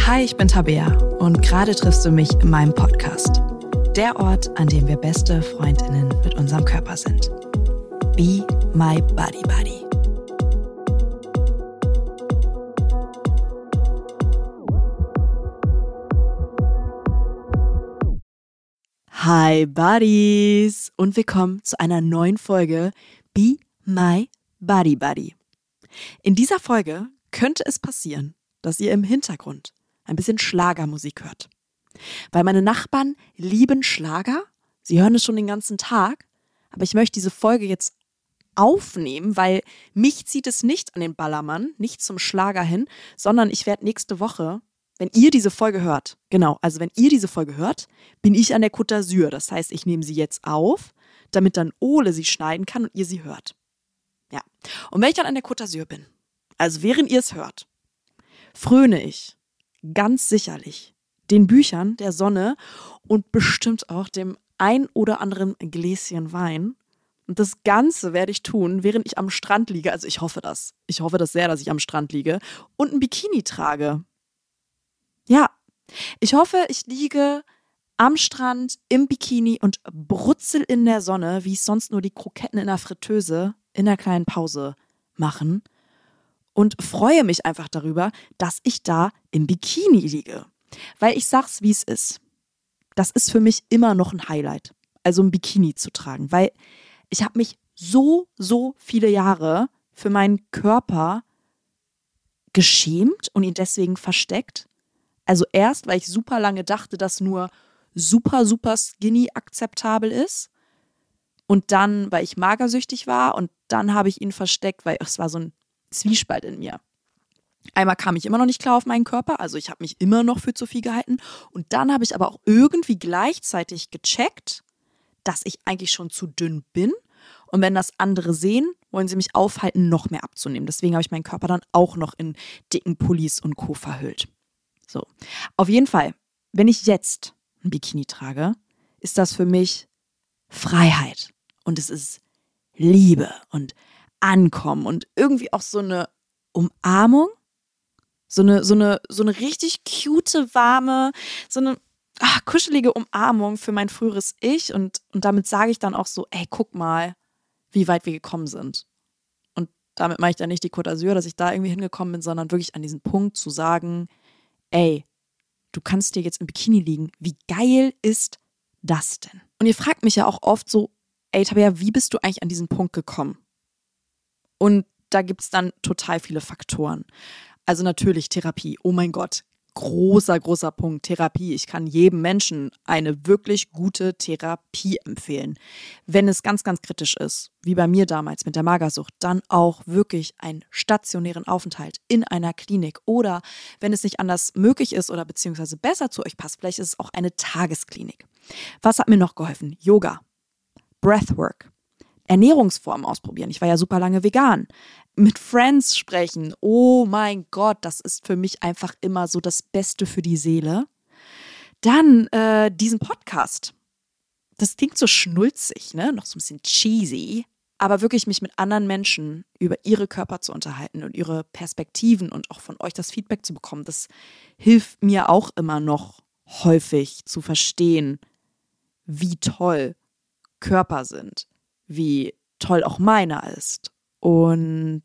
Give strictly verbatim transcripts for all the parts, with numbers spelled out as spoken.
Hi, ich bin Tabea und gerade triffst du mich in meinem Podcast. Der Ort, an dem wir beste FreundInnen mit unserem Körper sind. Be My Body Buddy. Hi Buddies und willkommen zu einer neuen Folge Be My Body Buddy. In dieser Folge könnte es passieren, dass ihr im Hintergrund ein bisschen Schlagermusik hört. Weil meine Nachbarn lieben Schlager, sie hören es schon den ganzen Tag, aber ich möchte diese Folge jetzt aufnehmen, weil mich zieht es nicht an den Ballermann, nicht zum Schlager hin, sondern ich werde nächste Woche, wenn ihr diese Folge hört, genau, also wenn ihr diese Folge hört, bin ich an der Côte d'Azur. Das heißt, ich nehme sie jetzt auf, damit dann Ole sie schneiden kann und ihr sie hört. Ja, und wenn ich dann an der Côte d'Azur bin, also während ihr es hört, fröne ich ganz sicherlich den Büchern der Sonne und bestimmt auch dem ein oder anderen Gläschen Wein. Und das Ganze werde ich tun, während ich am Strand liege. Also ich hoffe das. Ich hoffe das sehr, dass ich am Strand liege und ein Bikini trage. Ja, ich hoffe, ich liege am Strand im Bikini und brutzel in der Sonne, wie es sonst nur die Kroketten in der Fritteuse in der kleinen Pause machen. Und freue mich einfach darüber, dass ich da im Bikini liege. Weil ich sag's, wie es ist. Das ist für mich immer noch ein Highlight, also ein Bikini zu tragen. Weil ich habe mich so, so viele Jahre für meinen Körper geschämt und ihn deswegen versteckt. Also erst, weil ich super lange dachte, dass nur super, super skinny akzeptabel ist. Und dann, weil ich magersüchtig war. Und dann habe ich ihn versteckt, weil es war so ein Zwiespalt in mir. Einmal kam ich immer noch nicht klar auf meinen Körper, also ich habe mich immer noch für zu viel gehalten. Und dann habe ich aber auch irgendwie gleichzeitig gecheckt, dass ich eigentlich schon zu dünn bin. Und wenn das andere sehen, wollen sie mich aufhalten, noch mehr abzunehmen. Deswegen habe ich meinen Körper dann auch noch in dicken Pullis und Co. verhüllt. So, auf jeden Fall, wenn ich jetzt ein Bikini trage, ist das für mich Freiheit. Und es ist Liebe und Ankommen und irgendwie auch so eine Umarmung, so eine, so eine, so eine richtig cute, warme, so eine ach, kuschelige Umarmung für mein früheres Ich und, und damit sage ich dann auch so, ey, guck mal, wie weit wir gekommen sind. Und damit meine ich dann nicht die Côte d'Azur, dass ich da irgendwie hingekommen bin, sondern wirklich an diesen Punkt zu sagen, ey, du kannst dir jetzt im Bikini liegen, wie geil ist das denn? Und ihr fragt mich ja auch oft so, ey, Tabea, wie bist du eigentlich an diesen Punkt gekommen? Und da gibt es dann total viele Faktoren. Also natürlich Therapie. Oh mein Gott, großer, großer Punkt. Therapie. Ich kann jedem Menschen eine wirklich gute Therapie empfehlen. Wenn es ganz, ganz kritisch ist, wie bei mir damals mit der Magersucht, dann auch wirklich einen stationären Aufenthalt in einer Klinik. Oder wenn es nicht anders möglich ist oder beziehungsweise besser zu euch passt, vielleicht ist es auch eine Tagesklinik. Was hat mir noch geholfen? Yoga, Breathwork. Ernährungsformen ausprobieren. Ich war ja super lange vegan. Mit Friends sprechen. Oh mein Gott, das ist für mich einfach immer so das Beste für die Seele. Dann äh, diesen Podcast. Das klingt so schnulzig, ne? Noch so ein bisschen cheesy. Aber wirklich mich mit anderen Menschen über ihre Körper zu unterhalten und ihre Perspektiven und auch von euch das Feedback zu bekommen, das hilft mir auch immer noch häufig zu verstehen, wie toll Körper sind. Wie toll auch meiner ist. Und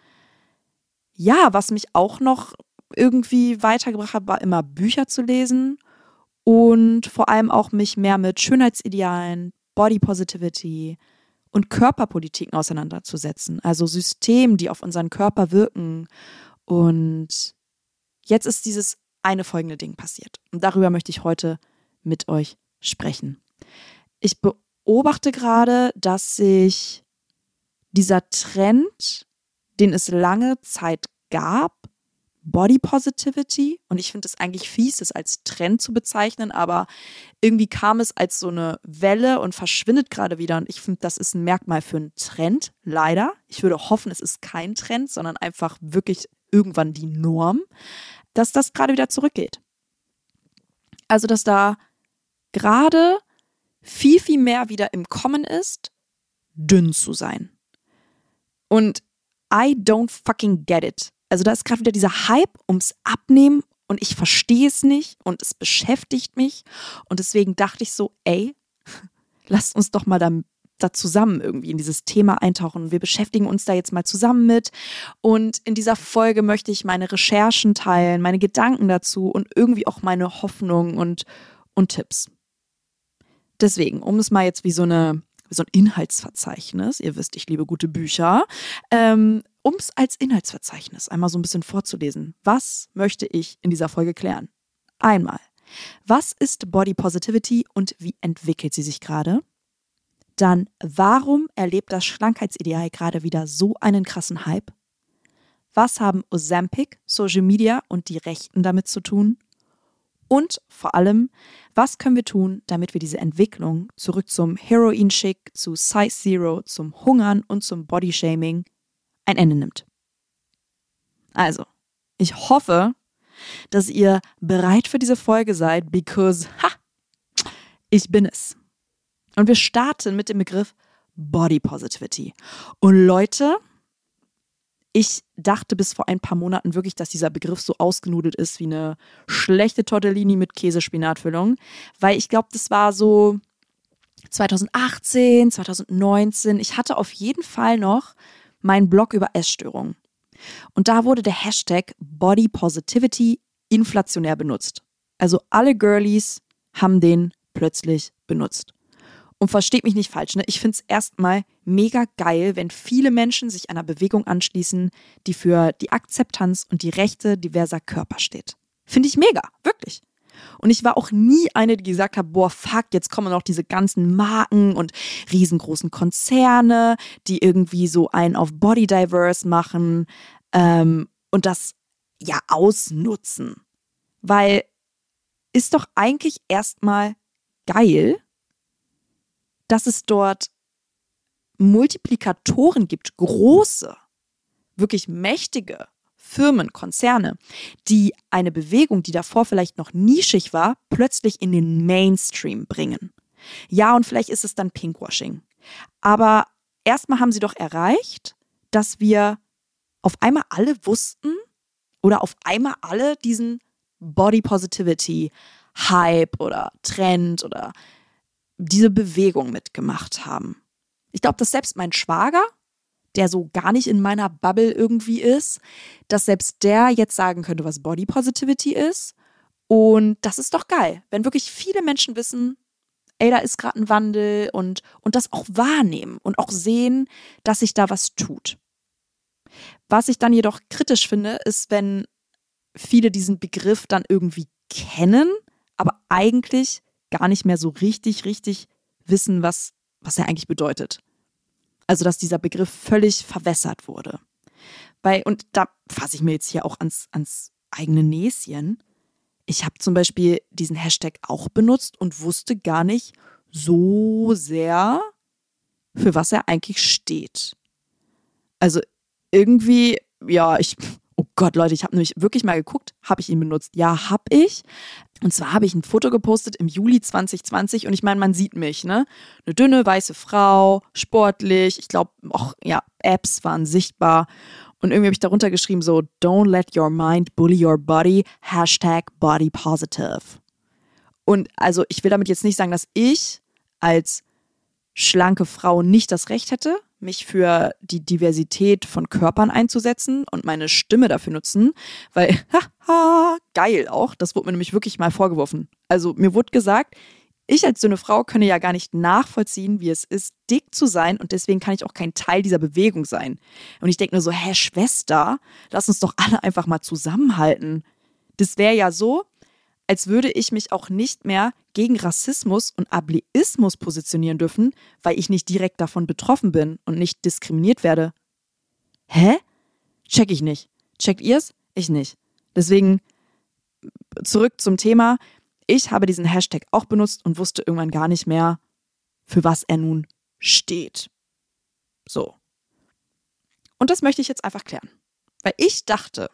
ja, was mich auch noch irgendwie weitergebracht hat, war immer Bücher zu lesen und vor allem auch mich mehr mit Schönheitsidealen, Body Positivity und Körperpolitiken auseinanderzusetzen. Also Systemen, die auf unseren Körper wirken. Und jetzt ist dieses eine folgende Ding passiert. Und darüber möchte ich heute mit euch sprechen. Ich beobachte beobachte gerade, dass sich dieser Trend, den es lange Zeit gab, Body Positivity, und ich finde es eigentlich fies, das als Trend zu bezeichnen, aber irgendwie kam es als so eine Welle und verschwindet gerade wieder und ich finde, das ist ein Merkmal für einen Trend, leider. Ich würde hoffen, es ist kein Trend, sondern einfach wirklich irgendwann die Norm, dass das gerade wieder zurückgeht. Also, dass da gerade viel, viel mehr wieder im Kommen ist, dünn zu sein. Und I don't fucking get it. Also da ist gerade wieder dieser Hype ums Abnehmen und ich verstehe es nicht und es beschäftigt mich. Und deswegen dachte ich so, ey, lasst uns doch mal da, da zusammen irgendwie in dieses Thema eintauchen. Wir beschäftigen uns da jetzt mal zusammen mit. Und in dieser Folge möchte ich meine Recherchen teilen, meine Gedanken dazu und irgendwie auch meine Hoffnungen und, und Tipps. Deswegen, um es mal jetzt wie so eine so ein Inhaltsverzeichnis, ihr wisst, ich liebe gute Bücher, ähm, um es als Inhaltsverzeichnis einmal so ein bisschen vorzulesen. Was möchte ich in dieser Folge klären? Einmal, was ist Body Positivity und wie entwickelt sie sich gerade? Dann, warum erlebt das Schlankheitsideal gerade wieder so einen krassen Hype? Was haben Ozempic, Social Media und die Rechten damit zu tun? Und vor allem, was können wir tun, damit wir diese Entwicklung zurück zum Heroin-Chic, zu Size Zero, zum Hungern und zum Bodyshaming ein Ende nimmt? Also, ich hoffe, dass ihr bereit für diese Folge seid, because, ha, ich bin es. Und wir starten mit dem Begriff Body Positivity. Und Leute, ich dachte bis vor ein paar Monaten wirklich, dass dieser Begriff so ausgenudelt ist wie eine schlechte Tortellini mit Käsespinatfüllung, weil ich glaube, das war so zwanzig achtzehn, zwanzig neunzehn. Ich hatte auf jeden Fall noch meinen Blog über Essstörungen. Und da wurde der Hashtag Body Positivity inflationär benutzt. Also alle Girlies haben den plötzlich benutzt. Und versteht mich nicht falsch, ne? Ich finde es erstmal mega geil, wenn viele Menschen sich einer Bewegung anschließen, die für die Akzeptanz und die Rechte diverser Körper steht. Finde ich mega, wirklich. Und ich war auch nie eine, die gesagt hat, boah, fuck, jetzt kommen noch diese ganzen Marken und riesengroßen Konzerne, die irgendwie so einen auf Body Diverse machen ähm, und das ja ausnutzen. Weil ist doch eigentlich erstmal geil, dass es dort Multiplikatoren gibt, große, wirklich mächtige Firmen, Konzerne, die eine Bewegung, die davor vielleicht noch nischig war, plötzlich in den Mainstream bringen. Ja, und vielleicht ist es dann Pinkwashing. Aber erstmal haben sie doch erreicht, dass wir auf einmal alle wussten oder auf einmal alle diesen Body Positivity Hype oder Trend oder diese Bewegung mitgemacht haben. Ich glaube, dass selbst mein Schwager, der so gar nicht in meiner Bubble irgendwie ist, dass selbst der jetzt sagen könnte, was Body Positivity ist. Und das ist doch geil, wenn wirklich viele Menschen wissen, ey, da ist gerade ein Wandel und, und das auch wahrnehmen und auch sehen, dass sich da was tut. Was ich dann jedoch kritisch finde, ist, wenn viele diesen Begriff dann irgendwie kennen, aber eigentlich gar nicht mehr so richtig, richtig wissen, was, was er eigentlich bedeutet. Also, dass dieser Begriff völlig verwässert wurde. Weil, und da fasse ich mir jetzt hier auch ans, ans eigene Näschen. Ich habe zum Beispiel diesen Hashtag auch benutzt und wusste gar nicht so sehr, für was er eigentlich steht. Also irgendwie, ja, ich... Oh Gott, Leute, ich habe nämlich wirklich mal geguckt, habe ich ihn benutzt? Ja, habe ich. Und zwar habe ich ein Foto gepostet im Juli zwanzig zwanzig und ich meine, man sieht mich, ne? Eine dünne, weiße Frau, sportlich, ich glaube auch, ja, Abs waren sichtbar. Und irgendwie habe ich darunter geschrieben so, don't let your mind bully your body, Hashtag body positive. Und also ich will damit jetzt nicht sagen, dass ich als schlanke Frau nicht das Recht hätte, mich für die Diversität von Körpern einzusetzen und meine Stimme dafür nutzen, weil, haha, geil auch, das wurde mir nämlich wirklich mal vorgeworfen. Also mir wurde gesagt, ich als dünne Frau könne ja gar nicht nachvollziehen, wie es ist, dick zu sein und deswegen kann ich auch kein Teil dieser Bewegung sein. Und ich denke nur so, hä, Schwester, lass uns doch alle einfach mal zusammenhalten. Das wäre ja so, als würde ich mich auch nicht mehr gegen Rassismus und Ableismus positionieren dürfen, weil ich nicht direkt davon betroffen bin und nicht diskriminiert werde. Hä? Check ich nicht. Checkt ihr's? Ich nicht. Deswegen zurück zum Thema. Ich habe diesen Hashtag auch benutzt und wusste irgendwann gar nicht mehr, für was er nun steht. So. Und das möchte ich jetzt einfach klären. Weil ich dachte,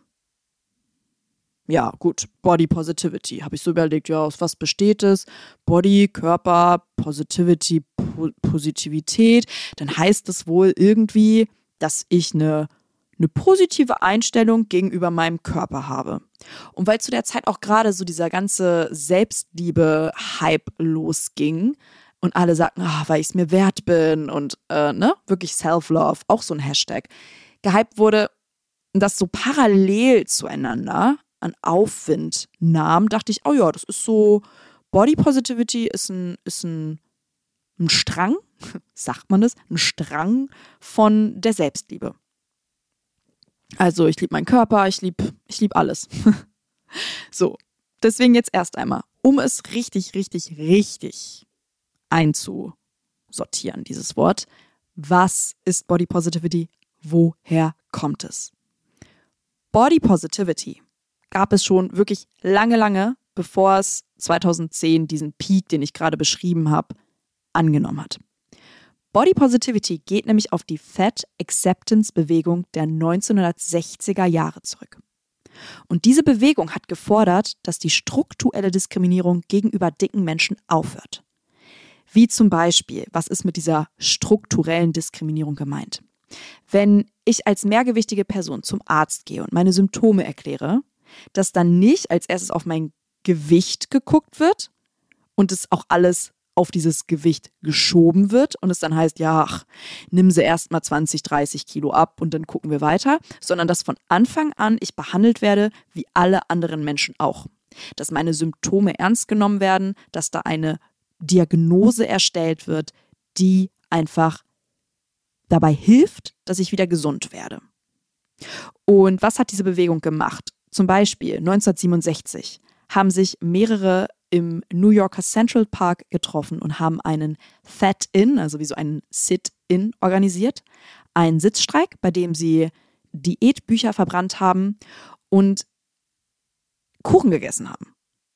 ja, gut, Body Positivity. Habe ich so überlegt, ja, aus was besteht es? Body, Körper, Positivity, po- Positivität. Dann heißt es wohl irgendwie, dass ich eine, eine positive Einstellung gegenüber meinem Körper habe. Und weil zu der Zeit auch gerade so dieser ganze Selbstliebe-Hype losging und alle sagten, ah, weil ich es mir wert bin und äh, ne, wirklich Self-Love, auch so ein Hashtag, gehypt wurde, das so parallel zueinander an Aufwind nahm, dachte ich, oh ja, das ist so, Body Positivity ist ein, ist ein, ein Strang, sagt man das, ein Strang von der Selbstliebe. Also ich liebe meinen Körper, ich liebe ich lieb alles. So, deswegen jetzt erst einmal, um es richtig, richtig, richtig einzusortieren, dieses Wort. Was ist Body Positivity? Woher kommt es? Body Positivity gab es schon wirklich lange, lange, bevor es zweitausendzehn diesen Peak, den ich gerade beschrieben habe, angenommen hat. Body Positivity geht nämlich auf die Fat Acceptance Bewegung der neunzehnhundertsechziger Jahre zurück. Und diese Bewegung hat gefordert, dass die strukturelle Diskriminierung gegenüber dicken Menschen aufhört. Wie zum Beispiel, was ist mit dieser strukturellen Diskriminierung gemeint? Wenn ich als mehrgewichtige Person zum Arzt gehe und meine Symptome erkläre, dass dann nicht als erstes auf mein Gewicht geguckt wird und es auch alles auf dieses Gewicht geschoben wird und es dann heißt, ja, ach, nimm sie erst mal zwanzig, dreißig Kilo ab und dann gucken wir weiter, sondern dass von Anfang an ich behandelt werde wie alle anderen Menschen auch. Dass meine Symptome ernst genommen werden, dass da eine Diagnose erstellt wird, die einfach dabei hilft, dass ich wieder gesund werde. Und was hat diese Bewegung gemacht? Zum Beispiel neunzehnhundertsiebenundsechzig haben sich mehrere im New Yorker Central Park getroffen und haben einen Fat-In, also wie so einen Sit-In organisiert. Einen Sitzstreik, bei dem sie Diätbücher verbrannt haben und Kuchen gegessen haben.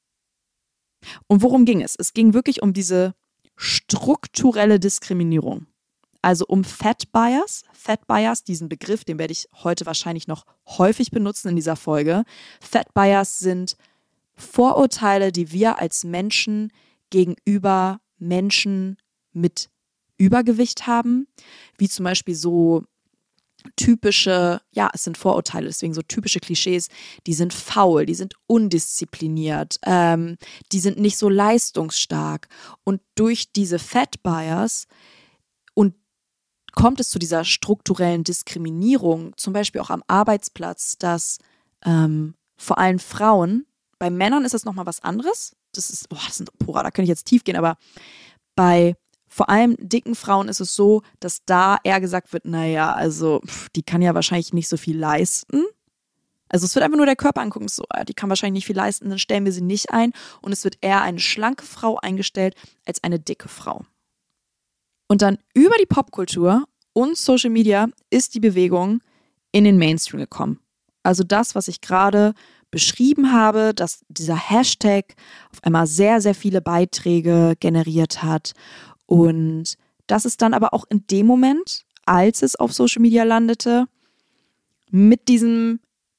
Und worum ging es? Es ging wirklich um diese strukturelle Diskriminierung. Also um Fat Bias. Fat Bias, diesen Begriff, den werde ich heute wahrscheinlich noch häufig benutzen in dieser Folge. Fat Bias sind Vorurteile, die wir als Menschen gegenüber Menschen mit Übergewicht haben, wie zum Beispiel so typische, ja, es sind Vorurteile, deswegen so typische Klischees, die sind faul, die sind undiszipliniert, ähm, die sind nicht so leistungsstark. Und durch diese Fat Bias und kommt es zu dieser strukturellen Diskriminierung, zum Beispiel auch am Arbeitsplatz, dass ähm, vor allem Frauen, bei Männern ist es nochmal was anderes, das ist, boah, das sind, boah, da kann ich jetzt tief gehen, aber bei vor allem dicken Frauen ist es so, dass da eher gesagt wird, naja, also pff, die kann ja wahrscheinlich nicht so viel leisten. Also es wird einfach nur der Körper angucken, so, die kann wahrscheinlich nicht viel leisten, dann stellen wir sie nicht ein und es wird eher eine schlanke Frau eingestellt als eine dicke Frau. Und dann über die Popkultur und Social Media ist die Bewegung in den Mainstream gekommen. Also das, was ich gerade beschrieben habe, dass dieser Hashtag auf einmal sehr, sehr viele Beiträge generiert hat. Und dass es dann aber auch in dem Moment, als es auf Social Media landete, mit diesem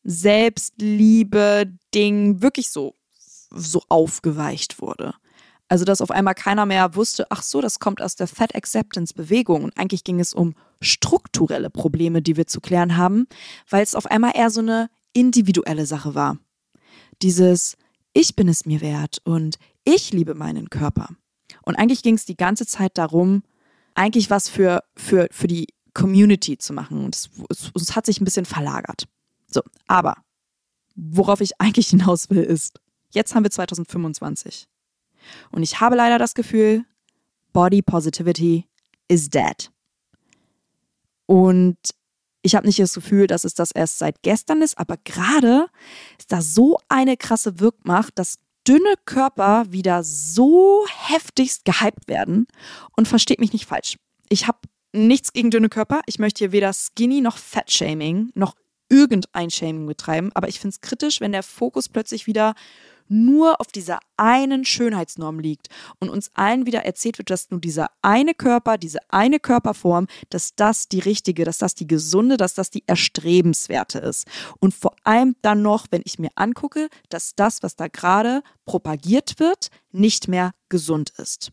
Selbstliebe-Ding wirklich so, so aufgeweicht wurde. Also, dass auf einmal keiner mehr wusste, ach so, das kommt aus der Fat Acceptance Bewegung. Und eigentlich ging es um strukturelle Probleme, die wir zu klären haben, weil es auf einmal eher so eine individuelle Sache war. Dieses, ich bin es mir wert und ich liebe meinen Körper. Und eigentlich ging es die ganze Zeit darum, eigentlich was für, für, für die Community zu machen. Und es, es, es hat sich ein bisschen verlagert. So, aber worauf ich eigentlich hinaus will, ist, jetzt haben wir zweitausendfünfundzwanzig. Und ich habe leider das Gefühl, Body Positivity is dead. Und ich habe nicht das Gefühl, dass es das erst seit gestern ist, aber gerade ist da so eine krasse Wirkmacht, dass dünne Körper wieder so heftigst gehypt werden. Und versteht mich nicht falsch. Ich habe nichts gegen dünne Körper. Ich möchte hier weder Skinny noch Fat-Shaming noch irgendein Shaming betreiben. Aber ich finde es kritisch, wenn der Fokus plötzlich wieder nur auf dieser einen Schönheitsnorm liegt und uns allen wieder erzählt wird, dass nur dieser eine Körper, diese eine Körperform, dass das die richtige, dass das die gesunde, dass das die erstrebenswerte ist. Und vor allem dann noch, wenn ich mir angucke, dass das, was da gerade propagiert wird, nicht mehr gesund ist.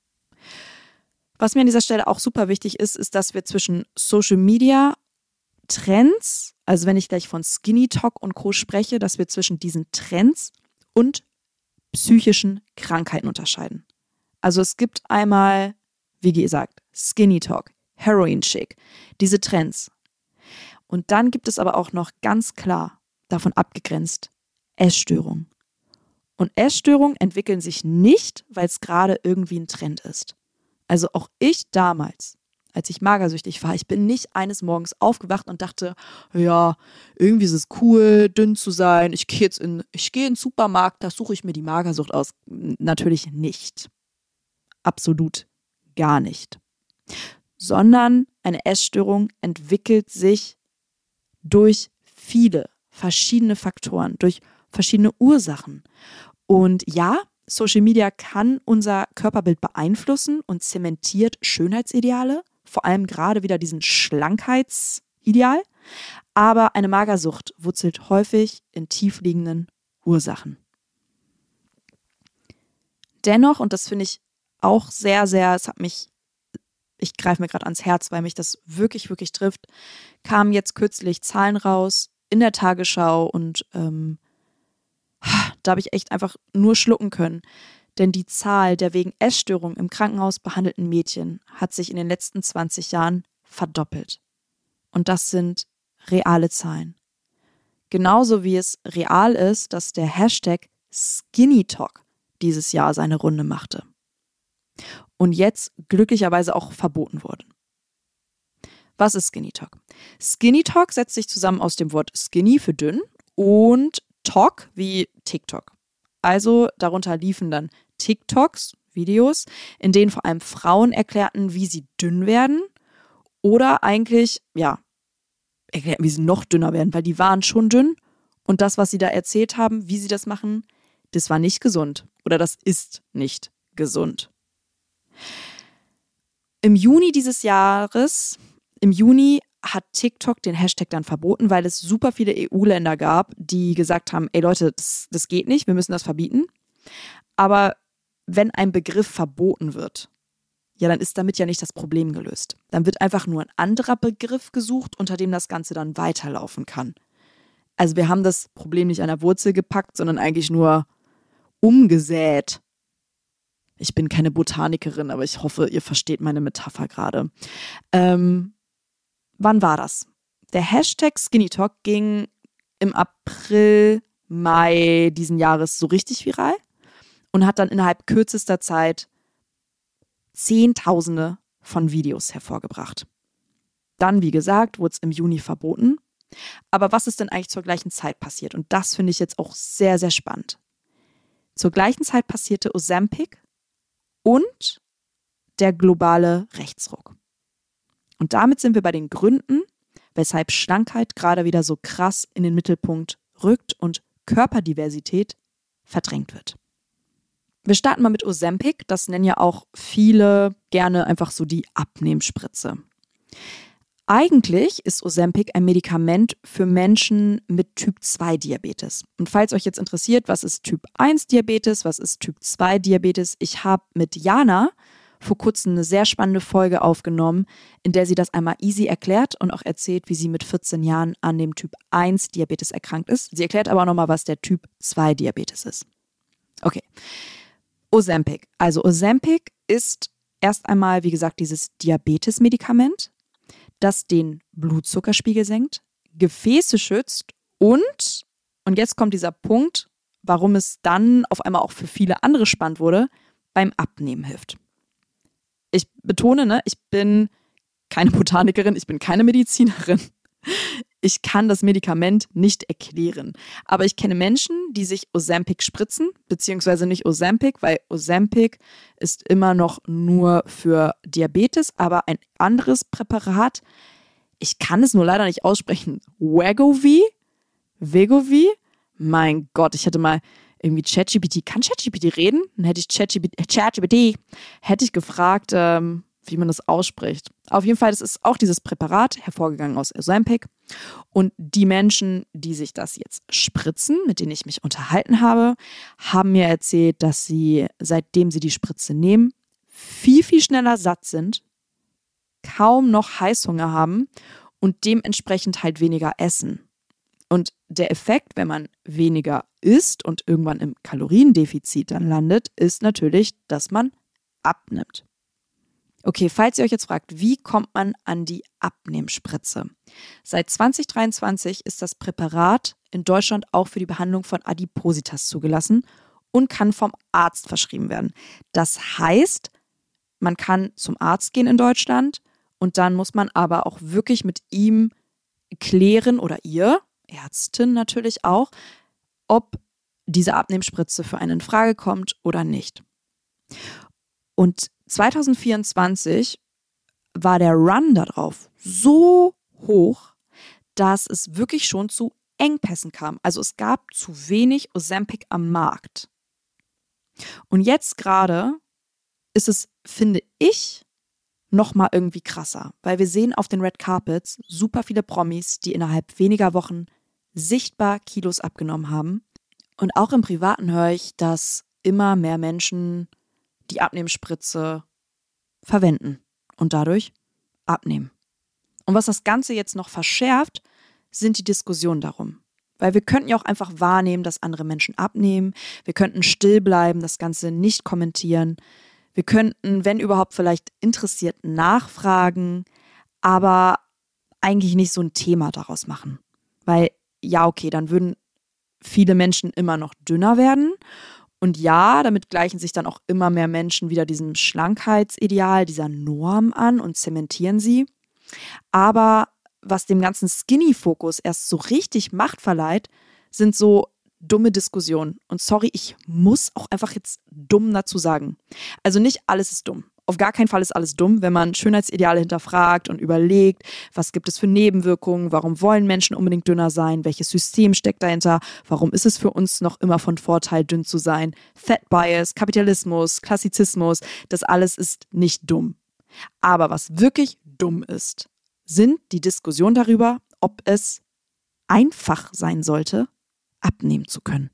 Was mir an dieser Stelle auch super wichtig ist, ist, dass wir zwischen Social Media Trends, also wenn ich gleich von Skinny Talk und Co. spreche, dass wir zwischen diesen Trends und psychischen Krankheiten unterscheiden. Also es gibt einmal, wie gesagt, Skinny Talk, Heroin Chic, diese Trends. Und dann gibt es aber auch noch ganz klar davon abgegrenzt Essstörungen. Und Essstörungen entwickeln sich nicht, weil es gerade irgendwie ein Trend ist. Also auch ich damals, als ich magersüchtig war, ich bin nicht eines Morgens aufgewacht und dachte, ja, irgendwie ist es cool, dünn zu sein. Ich gehe jetzt in, ich gehe in den Supermarkt, da suche ich mir die Magersucht aus. Natürlich nicht. Absolut gar nicht. Sondern eine Essstörung entwickelt sich durch viele verschiedene Faktoren, durch verschiedene Ursachen. Und ja, Social Media kann unser Körperbild beeinflussen und zementiert Schönheitsideale, vor allem gerade wieder diesen Schlankheitsideal. Aber eine Magersucht wurzelt häufig in tiefliegenden Ursachen. Dennoch, und das finde ich auch sehr, sehr, es hat mich, ich greife mir gerade ans Herz, weil mich das wirklich, wirklich trifft, kamen jetzt kürzlich Zahlen raus in der Tagesschau und ähm, da habe ich echt einfach nur schlucken können. Denn die Zahl der wegen Essstörung im Krankenhaus behandelten Mädchen hat sich in den letzten zwanzig Jahren verdoppelt. Und das sind reale Zahlen. Genauso wie es real ist, dass der Hashtag Skinny Talk dieses Jahr seine Runde machte. Und jetzt glücklicherweise auch verboten wurde. Was ist Skinny Talk? Skinny Talk setzt sich zusammen aus dem Wort Skinny für dünn und Talk wie TikTok. Also darunter liefen dann TikToks, Videos, in denen vor allem Frauen erklärten, wie sie dünn werden oder eigentlich, ja, erklärten, wie sie noch dünner werden, weil die waren schon dünn und das, was sie da erzählt haben, wie sie das machen, das war nicht gesund oder das ist nicht gesund. Im Juni dieses Jahres, im Juni hat TikTok den Hashtag dann verboten, weil es super viele E U-Länder gab, die gesagt haben, ey Leute, das, das geht nicht, wir müssen das verbieten. Aber wenn ein Begriff verboten wird, ja, dann ist damit ja nicht das Problem gelöst. Dann wird einfach nur ein anderer Begriff gesucht, unter dem das Ganze dann weiterlaufen kann. Also wir haben das Problem nicht an der Wurzel gepackt, sondern eigentlich nur umgesät. Ich bin keine Botanikerin, aber ich hoffe, ihr versteht meine Metapher gerade. Ähm, Wann war das? Der Hashtag Skinny Talk ging im April, Mai diesen Jahres so richtig viral und hat dann innerhalb kürzester Zeit Zehntausende von Videos hervorgebracht. Dann, wie gesagt, wurde es im Juni verboten. Aber was ist denn eigentlich zur gleichen Zeit passiert? Und das finde ich jetzt auch sehr, sehr spannend. Zur gleichen Zeit passierte Ozempic und der globale Rechtsruck. Und damit sind wir bei den Gründen, weshalb Schlankheit gerade wieder so krass in den Mittelpunkt rückt und Körperdiversität verdrängt wird. Wir starten mal mit Ozempic. Das nennen ja auch viele gerne einfach so die Abnehmspritze. Eigentlich ist Ozempic ein Medikament für Menschen mit Typ zwei Diabetes. Und falls euch jetzt interessiert, was ist Typ eins Diabetes, was ist Typ zwei Diabetes, ich habe mit Jana vor kurzem eine sehr spannende Folge aufgenommen, in der sie das einmal easy erklärt und auch erzählt, wie sie mit vierzehn Jahren an dem Typ eins Diabetes erkrankt ist. Sie erklärt aber auch nochmal, was der Typ zwei Diabetes ist. Okay, Ozempic. Also Ozempic ist erst einmal, wie gesagt, dieses Diabetes-Medikament, das den Blutzuckerspiegel senkt, Gefäße schützt und, und jetzt kommt dieser Punkt, warum es dann auf einmal auch für viele andere spannend wurde, beim Abnehmen hilft. Ich betone, ne, ich bin keine Botanikerin, ich bin keine Medizinerin. Ich kann das Medikament nicht erklären. Aber ich kenne Menschen, die sich Ozempic spritzen, beziehungsweise nicht Ozempic, weil Ozempic ist immer noch nur für Diabetes, aber ein anderes Präparat, ich kann es nur leider nicht aussprechen, Wegovy? Wegovy? Mein Gott, ich hätte mal irgendwie ChatGPT, kann ChatGPT reden? Dann hätte ich ChatGPT, ChatGPT hätte ich gefragt, ähm, wie man das ausspricht. Auf jeden Fall, das ist auch dieses Präparat, hervorgegangen aus Ozempic. Und die Menschen, die sich das jetzt spritzen, mit denen ich mich unterhalten habe, haben mir erzählt, dass sie, seitdem sie die Spritze nehmen, viel, viel schneller satt sind, kaum noch Heißhunger haben und dementsprechend halt weniger essen. Und der Effekt, wenn man weniger isst und irgendwann im Kaloriendefizit dann landet, ist natürlich, dass man abnimmt. Okay, falls ihr euch jetzt fragt, wie kommt man an die Abnehmspritze? Seit zwanzig dreiundzwanzig ist das Präparat in Deutschland auch für die Behandlung von Adipositas zugelassen und kann vom Arzt verschrieben werden. Das heißt, man kann zum Arzt gehen in Deutschland und dann muss man aber auch wirklich mit ihm klären oder ihr, Ärztin natürlich auch, ob diese Abnehmspritze für einen in Frage kommt oder nicht. Und zwanzig vierundzwanzig war der Run darauf so hoch, dass es wirklich schon zu Engpässen kam. Also es gab zu wenig Ozempic am Markt. Und jetzt gerade ist es, finde ich, nochmal irgendwie krasser, weil wir sehen auf den Red Carpets super viele Promis, die innerhalb weniger Wochen sichtbar Kilos abgenommen haben. Und auch im Privaten höre ich, dass immer mehr Menschen die Abnehmspritze verwenden und dadurch abnehmen. Und was das Ganze jetzt noch verschärft, sind die Diskussionen darum. Weil wir könnten ja auch einfach wahrnehmen, dass andere Menschen abnehmen. Wir könnten still bleiben, das Ganze nicht kommentieren. Wir könnten, wenn überhaupt, vielleicht interessiert nachfragen, aber eigentlich nicht so ein Thema daraus machen. Weil, ja, okay, dann würden viele Menschen immer noch dünner werden. Und ja, damit gleichen sich dann auch immer mehr Menschen wieder diesem Schlankheitsideal, dieser Norm an und zementieren sie. Aber was dem ganzen Skinny-Fokus erst so richtig Macht verleiht, sind so dumme Diskussionen. Und sorry, ich muss auch einfach jetzt dumm dazu sagen. Also nicht alles ist dumm. Auf gar keinen Fall ist alles dumm, wenn man Schönheitsideale hinterfragt und überlegt, was gibt es für Nebenwirkungen, warum wollen Menschen unbedingt dünner sein, welches System steckt dahinter, warum ist es für uns noch immer von Vorteil, dünn zu sein, Fat Bias, Kapitalismus, Klassizismus, das alles ist nicht dumm. Aber was wirklich dumm ist, sind die Diskussionen darüber, ob es einfach sein sollte, abnehmen zu können.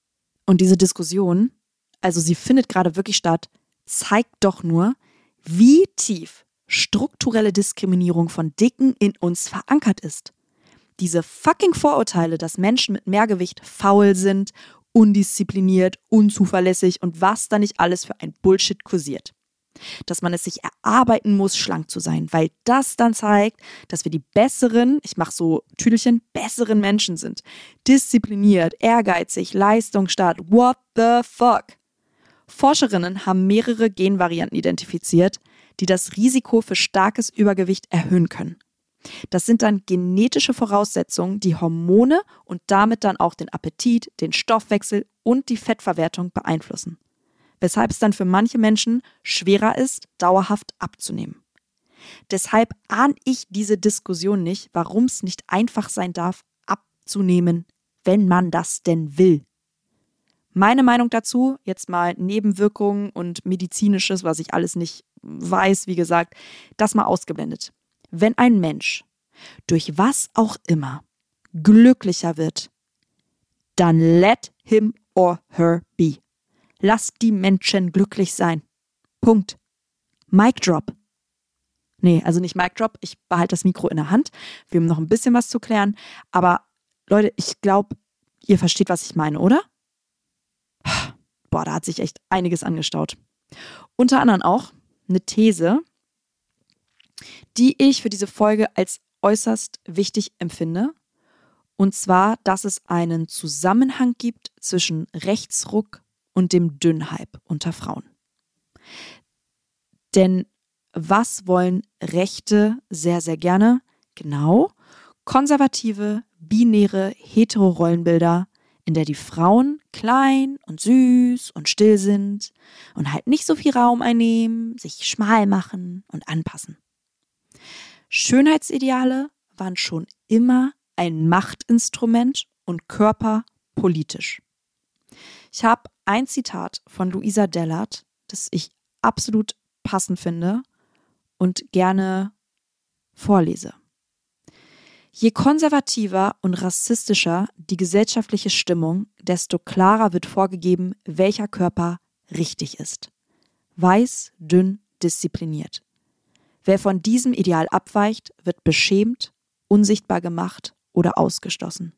Und diese Diskussion, also sie findet gerade wirklich statt, zeigt doch nur, wie tief strukturelle Diskriminierung von Dicken in uns verankert ist. Diese fucking Vorurteile, dass Menschen mit Mehrgewicht faul sind, undiszipliniert, unzuverlässig und was da nicht alles für ein Bullshit kursiert. Dass man es sich erarbeiten muss, schlank zu sein, weil das dann zeigt, dass wir die besseren, ich mache so Tüdelchen, besseren Menschen sind. Diszipliniert, ehrgeizig, leistungsstark, what the fuck? Forscherinnen haben mehrere Genvarianten identifiziert, die das Risiko für starkes Übergewicht erhöhen können. Das sind dann genetische Voraussetzungen, die Hormone und damit dann auch den Appetit, den Stoffwechsel und die Fettverwertung beeinflussen. Weshalb es dann für manche Menschen schwerer ist, dauerhaft abzunehmen. Deshalb ahne ich diese Diskussion nicht, warum es nicht einfach sein darf, abzunehmen, wenn man das denn will. Meine Meinung dazu, jetzt mal Nebenwirkungen und Medizinisches, was ich alles nicht weiß, wie gesagt, das mal ausgeblendet. Wenn ein Mensch durch was auch immer glücklicher wird, dann let him or her be. Lass die Menschen glücklich sein. Punkt. Mic drop. Nee, also nicht Mic drop, ich behalte das Mikro in der Hand. Wir haben noch ein bisschen was zu klären. Aber Leute, ich glaube, ihr versteht, was ich meine, oder? Boah, da hat sich echt einiges angestaut. Unter anderem auch eine These, die ich für diese Folge als äußerst wichtig empfinde. Und zwar, dass es einen Zusammenhang gibt zwischen Rechtsruck und dem Dünnhype unter Frauen. Denn was wollen Rechte sehr, sehr gerne? Genau, konservative, binäre, hetero Rollenbilder, in der die Frauen klein und süß und still sind und halt nicht so viel Raum einnehmen, sich schmal machen und anpassen. Schönheitsideale waren schon immer ein Machtinstrument und körperpolitisch. Ich habe ein Zitat von Luisa Dellert, das ich absolut passend finde und gerne vorlese. Je konservativer und rassistischer die gesellschaftliche Stimmung, desto klarer wird vorgegeben, welcher Körper richtig ist. Weiß, dünn, diszipliniert. Wer von diesem Ideal abweicht, wird beschämt unsichtbar gemacht oder ausgeschlossen.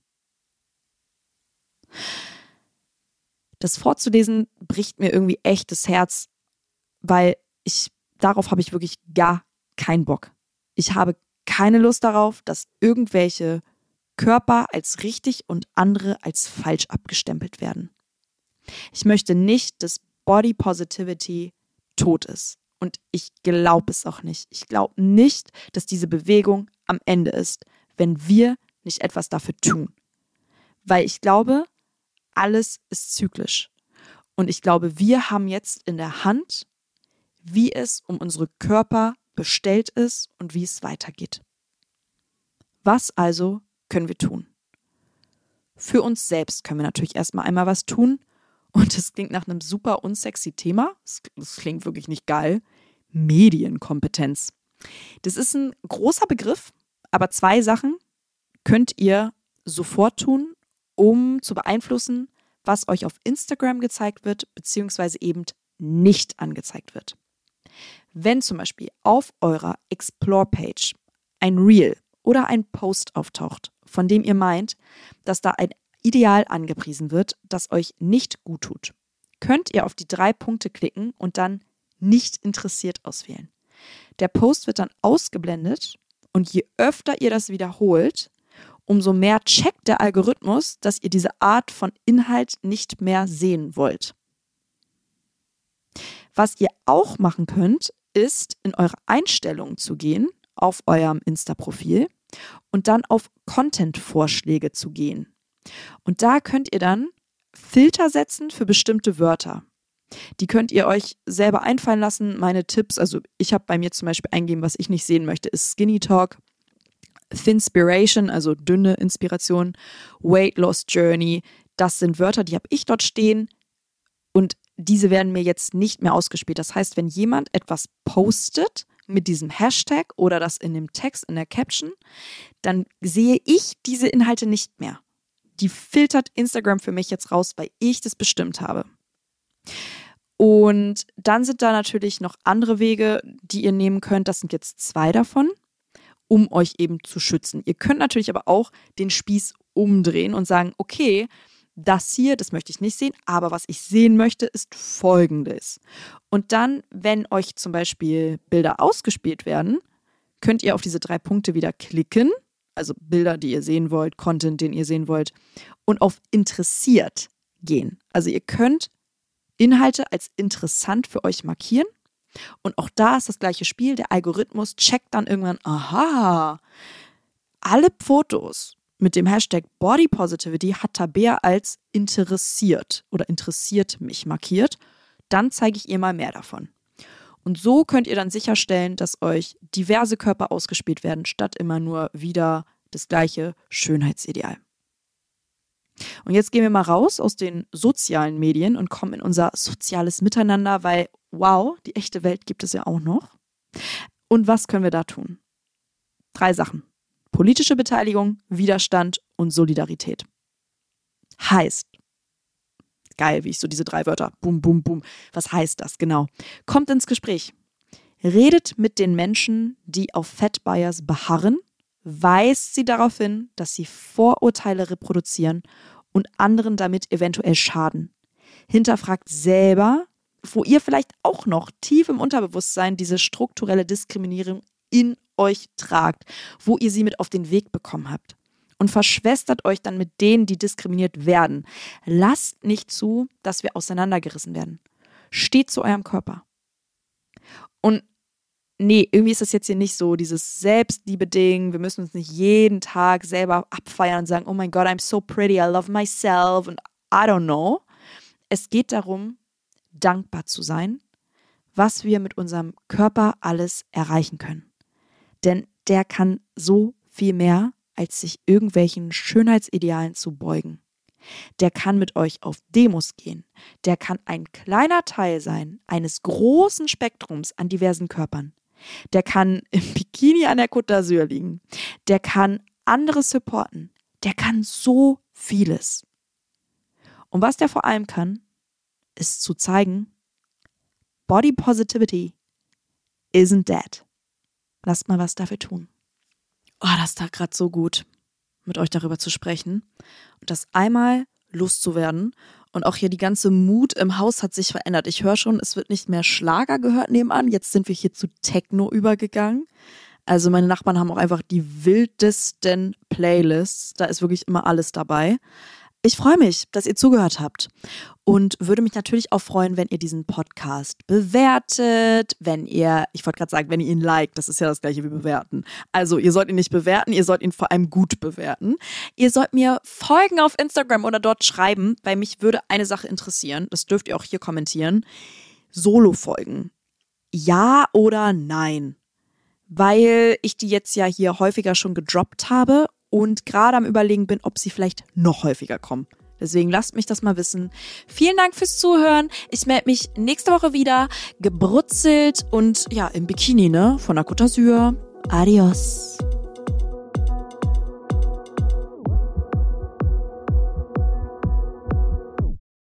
Das vorzulesen bricht mir irgendwie echt das Herz, weil ich, darauf habe ich wirklich gar keinen Bock. Ich habe keine Lust darauf, dass irgendwelche Körper als richtig und andere als falsch abgestempelt werden. Ich möchte nicht, dass Body Positivity tot ist. Und ich glaube es auch nicht. Ich glaube nicht, dass diese Bewegung am Ende ist, wenn wir nicht etwas dafür tun. Weil ich glaube, alles ist zyklisch. Und ich glaube, wir haben jetzt in der Hand, wie es um unsere Körper bestellt ist und wie es weitergeht. Was also können wir tun? Für uns selbst können wir natürlich erstmal einmal was tun. Und das klingt nach einem super unsexy Thema. Das klingt wirklich nicht geil. Medienkompetenz. Das ist ein großer Begriff, aber zwei Sachen könnt ihr sofort tun, um zu beeinflussen, was euch auf Instagram gezeigt wird, beziehungsweise eben nicht angezeigt wird. Wenn zum Beispiel auf eurer Explore-Page ein Reel oder ein Post auftaucht, von dem ihr meint, dass da ein Ideal angepriesen wird, das euch nicht gut tut, könnt ihr auf die drei Punkte klicken und dann nicht interessiert auswählen. Der Post wird dann ausgeblendet und je öfter ihr das wiederholt, umso mehr checkt der Algorithmus, dass ihr diese Art von Inhalt nicht mehr sehen wollt. Was ihr auch machen könnt, ist in eure Einstellungen zu gehen, auf eurem Insta-Profil und dann auf Content-Vorschläge zu gehen. Und da könnt ihr dann Filter setzen für bestimmte Wörter. Die könnt ihr euch selber einfallen lassen. Meine Tipps, also ich habe bei mir zum Beispiel eingegeben, was ich nicht sehen möchte, ist Skinny Talk, Thinspiration, also dünne Inspiration, Weight Loss Journey. Das sind Wörter, die habe ich dort stehen und diese werden mir jetzt nicht mehr ausgespielt. Das heißt, wenn jemand etwas postet mit diesem Hashtag oder das in dem Text, in der Caption, dann sehe ich diese Inhalte nicht mehr. Die filtert Instagram für mich jetzt raus, weil ich das bestimmt habe. Und dann sind da natürlich noch andere Wege, die ihr nehmen könnt. Das sind jetzt zwei davon, um euch eben zu schützen. Ihr könnt natürlich aber auch den Spieß umdrehen und sagen, okay, das hier, das möchte ich nicht sehen, aber was ich sehen möchte, ist Folgendes. Und dann, wenn euch zum Beispiel Bilder ausgespielt werden, könnt ihr auf diese drei Punkte wieder klicken, also Bilder, die ihr sehen wollt, Content, den ihr sehen wollt, und auf interessiert gehen. Also ihr könnt Inhalte als interessant für euch markieren und auch da ist das gleiche Spiel. Der Algorithmus checkt dann irgendwann, aha, alle Fotos mit dem Hashtag Body Positivity hat Tabea als interessiert oder interessiert mich markiert. Dann zeige ich ihr mal mehr davon. Und so könnt ihr dann sicherstellen, dass euch diverse Körper ausgespielt werden, statt immer nur wieder das gleiche Schönheitsideal. Und jetzt gehen wir mal raus aus den sozialen Medien und kommen in unser soziales Miteinander, weil, wow, die echte Welt gibt es ja auch noch. Und was können wir da tun? Drei Sachen. Politische Beteiligung, Widerstand und Solidarität. Heißt, geil, wie ich so diese drei Wörter, bum, bum, bum, was heißt das genau? Kommt ins Gespräch. Redet mit den Menschen, die auf Fat Bias beharren, weist sie darauf hin, dass sie Vorurteile reproduzieren und anderen damit eventuell schaden. Hinterfragt selber, wo ihr vielleicht auch noch tief im Unterbewusstsein diese strukturelle Diskriminierung in euch tragt, wo ihr sie mit auf den Weg bekommen habt. Und verschwestert euch dann mit denen, die diskriminiert werden. Lasst nicht zu, dass wir auseinandergerissen werden. Steht zu eurem Körper. Und nee, irgendwie ist das jetzt hier nicht so, dieses Selbstliebe-Ding. Wir müssen uns nicht jeden Tag selber abfeiern und sagen, oh mein Gott, I'm so pretty, I love myself und I don't know. Es geht darum, dankbar zu sein, was wir mit unserem Körper alles erreichen können. Denn der kann so viel mehr, als sich irgendwelchen Schönheitsidealen zu beugen. Der kann mit euch auf Demos gehen. Der kann ein kleiner Teil sein eines großen Spektrums an diversen Körpern. Der kann im Bikini an der Côte d'Azur liegen. Der kann andere supporten. Der kann so vieles. Und was der vor allem kann, ist zu zeigen, Body Positivity isn't dead. Lasst mal was dafür tun. oh, das tat gerade so gut, mit euch darüber zu sprechen und das einmal loszuwerden. Und auch hier die ganze Mut im Haus hat sich verändert. Ich höre schon, es wird nicht mehr Schlager gehört nebenan. Jetzt sind wir hier zu Techno übergegangen. Also meine Nachbarn haben auch einfach die wildesten Playlists. Da ist wirklich immer alles dabei. Ich freue mich, dass ihr zugehört habt und würde mich natürlich auch freuen, wenn ihr diesen Podcast bewertet, wenn ihr, ich wollte gerade sagen, wenn ihr ihn liked, das ist ja das gleiche wie bewerten. Also ihr sollt ihn nicht bewerten, ihr sollt ihn vor allem gut bewerten. Ihr sollt mir folgen auf Instagram oder dort schreiben, weil mich würde eine Sache interessieren, das dürft ihr auch hier kommentieren, Solo-Folgen. Ja oder nein? Weil ich die jetzt ja hier häufiger schon gedroppt habe und gerade am Überlegen bin, ob sie vielleicht noch häufiger kommen. Deswegen lasst mich das mal wissen. Vielen Dank fürs Zuhören. Ich melde mich nächste Woche wieder, gebrutzelt und ja, im Bikini, ne? Von der Côte d'Azur. Adios.